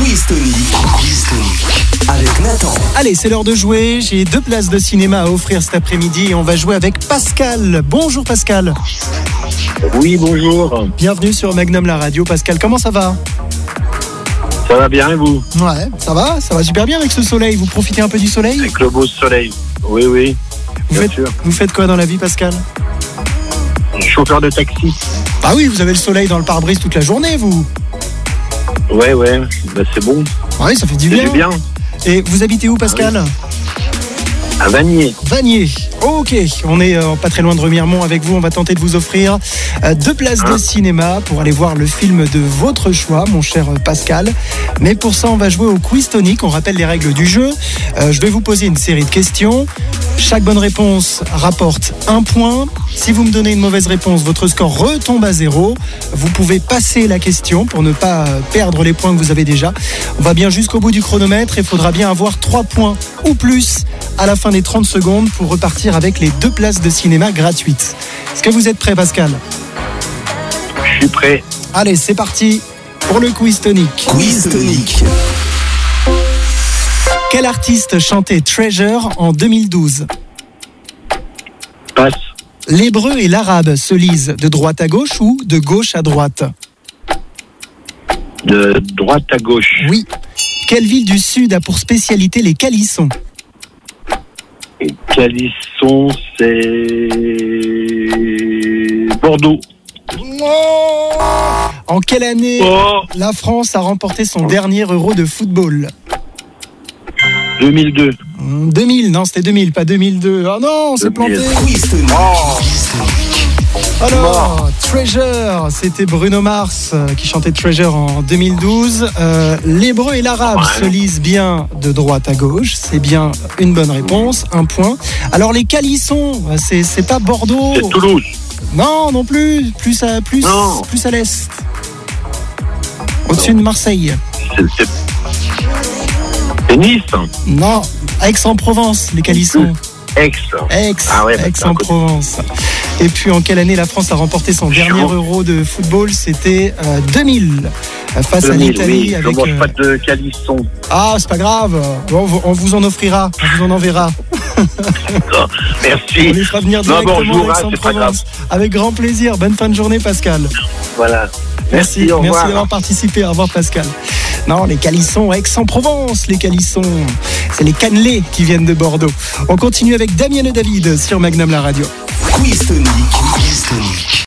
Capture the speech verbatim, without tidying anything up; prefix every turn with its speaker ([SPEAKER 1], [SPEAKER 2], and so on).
[SPEAKER 1] Quiz Tonic. Quiz Tonic. Avec Nathan.
[SPEAKER 2] Allez, c'est l'heure de jouer. J'ai deux places de cinéma à offrir cet après-midi et on va jouer avec Pascal. Bonjour Pascal.
[SPEAKER 3] Oui, bonjour.
[SPEAKER 2] Bienvenue sur Magnum la radio. Pascal, comment ça va ?
[SPEAKER 3] Ça va bien et vous ?
[SPEAKER 2] Ouais, ça va, ça va super bien avec ce soleil. Vous profitez un peu du soleil ?
[SPEAKER 3] Avec le beau soleil. Oui, oui,
[SPEAKER 2] vous
[SPEAKER 3] bien
[SPEAKER 2] faites,
[SPEAKER 3] sûr.
[SPEAKER 2] Vous faites quoi dans la vie, Pascal ?
[SPEAKER 3] Chauffeur de taxi.
[SPEAKER 2] Bah oui, vous avez le soleil dans le pare-brise toute la journée, vous.
[SPEAKER 3] Ouais, ouais, bah, c'est bon.
[SPEAKER 2] Oui, ça fait du
[SPEAKER 3] C'est
[SPEAKER 2] bien.
[SPEAKER 3] du bien.
[SPEAKER 2] Et vous habitez où, Pascal ?
[SPEAKER 3] À Vanier.
[SPEAKER 2] Vanier. Ok, on est euh, pas très loin de Remiremont avec vous. On va tenter de vous offrir euh, deux places de cinéma pour aller voir le film de votre choix, mon cher euh, Pascal. Mais pour ça, on va jouer au Quiz Tonic. On rappelle les règles du jeu. Euh, je vais vous poser une série de questions. Chaque bonne réponse rapporte un point. Si vous me donnez une mauvaise réponse, votre score retombe à zéro. Vous pouvez passer la question pour ne pas perdre les points que vous avez déjà. On va bien jusqu'au bout du chronomètre et il faudra bien avoir trois points ou plus à la fin des trente secondes pour repartir avec les deux places de cinéma gratuites. Est-ce que vous êtes prêt, Pascal ?
[SPEAKER 3] Je suis prêt.
[SPEAKER 2] Allez, c'est parti pour le Quiz Tonic.
[SPEAKER 1] Quiz Tonic.
[SPEAKER 2] Quel artiste chantait Treasure en deux mille douze ?
[SPEAKER 3] Passe.
[SPEAKER 2] L'hébreu et l'arabe se lisent de droite à gauche ou de gauche à droite ?
[SPEAKER 3] De droite à gauche.
[SPEAKER 2] Oui. Quelle ville du Sud a pour spécialité les calissons ?
[SPEAKER 3] Calisson, c'est Bordeaux.
[SPEAKER 2] En quelle année
[SPEAKER 3] Oh,
[SPEAKER 2] la France a remporté son dernier Euro de football ?
[SPEAKER 3] deux mille deux.
[SPEAKER 2] deux mille, non, c'était deux mille, pas deux mille deux. Oh non, on s'est
[SPEAKER 3] deux mille.
[SPEAKER 2] planté.
[SPEAKER 1] Quiz Tonic.
[SPEAKER 3] Oh.
[SPEAKER 1] Quiz Tonic.
[SPEAKER 2] Alors, Treasure, c'était Bruno Mars euh, qui chantait Treasure en deux mille douze. Euh, L'hébreu et l'arabe
[SPEAKER 3] Ouais.
[SPEAKER 2] se lisent bien de droite à gauche. C'est bien une bonne réponse, un point. Alors, les calissons, c'est, c'est pas Bordeaux.
[SPEAKER 3] C'est Toulouse.
[SPEAKER 2] Non, non plus. Plus à, plus,
[SPEAKER 3] Non.
[SPEAKER 2] plus à l'est. Au-dessus de Marseille.
[SPEAKER 3] C'est, c'est... c'est Nice.
[SPEAKER 2] Non, Aix-en-Provence, les calissons.
[SPEAKER 3] Aix.
[SPEAKER 2] Aix,
[SPEAKER 3] Ah ouais, bah, c'est à côté.
[SPEAKER 2] Aix-en-Provence. Et puis en quelle année la France a remporté son dernier
[SPEAKER 3] Chaud.
[SPEAKER 2] Euro de football ? C'était euh, deux mille, euh, face
[SPEAKER 3] deux
[SPEAKER 2] à
[SPEAKER 3] mille,
[SPEAKER 2] l'Italie.
[SPEAKER 3] oui, je
[SPEAKER 2] avec,
[SPEAKER 3] mange
[SPEAKER 2] euh,
[SPEAKER 3] pas de calisson.
[SPEAKER 2] Ah, c'est pas grave, on, vous- on vous en offrira, on vous en enverra.
[SPEAKER 3] Ah, merci.
[SPEAKER 2] On les fera venir
[SPEAKER 3] Non, bon, on
[SPEAKER 2] directement
[SPEAKER 3] jouera,
[SPEAKER 2] à
[SPEAKER 3] c'est pas
[SPEAKER 2] Aix-en-Provence. Avec grand plaisir, bonne fin de journée Pascal.
[SPEAKER 3] Voilà.
[SPEAKER 2] Merci,
[SPEAKER 3] Merci, au
[SPEAKER 2] merci
[SPEAKER 3] revoir.
[SPEAKER 2] d'avoir participé, au revoir Pascal. Non, les calissons, Aix-en-Provence, les calissons, c'est les cannelés qui viennent de Bordeaux. On continue avec Damien et David sur Magnum la radio.
[SPEAKER 1] Quiz Tonic. Quiz Tonic.